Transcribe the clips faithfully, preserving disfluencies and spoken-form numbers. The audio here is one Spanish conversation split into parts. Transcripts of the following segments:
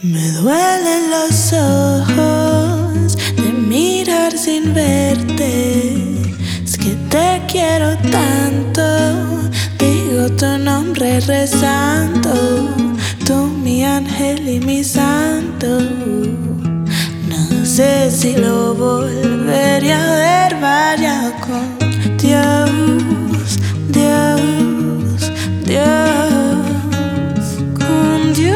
Me duelen los ojos de mirar sin verte. Es que te quiero tanto, digo tu nombre rezando. Tú mi ángel y mi santo. No sé si lo volveré a ver, vaya con Dios, Dios, Dios, con Dios.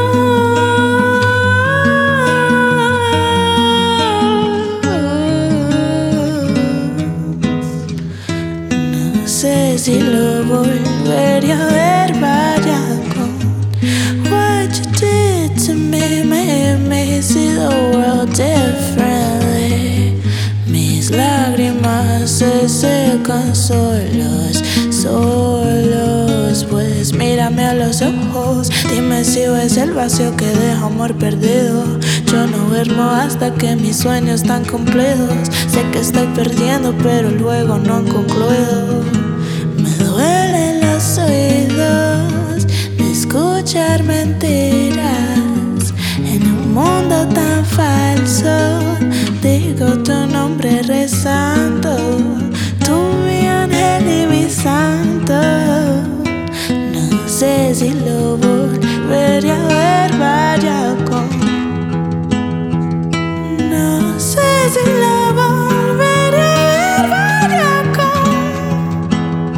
No sé si lo volveré a ver, vaya con what you did to me, made me see the world differently. Mis lágrimas se secan solos, solos. Pues mírame a los ojos, dime si ves el vacío que deja amor perdido. Yo no duermo hasta que mis sueños están cumplidos. Sé que estoy perdiendo, pero luego no concluido. Me duelen los oídos de escuchar mentiras en un mundo tan falso. Digo tu nombre rezando, tú mi ángel y mi santo. No sé si lo volveré a ver, vaya con. No sé si lo volveré a ver, vaya con.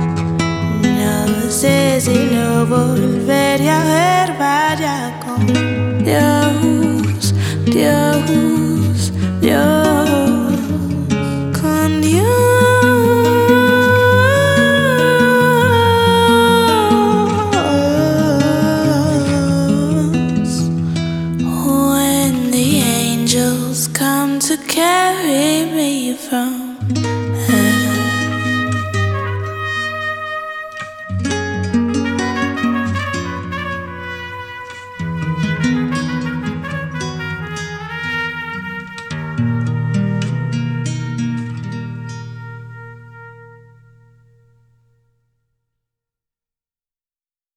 No sé si lo volveré a ver, vaya con. Dios, Dios, Dios, con Dios. When the angels come to carry me from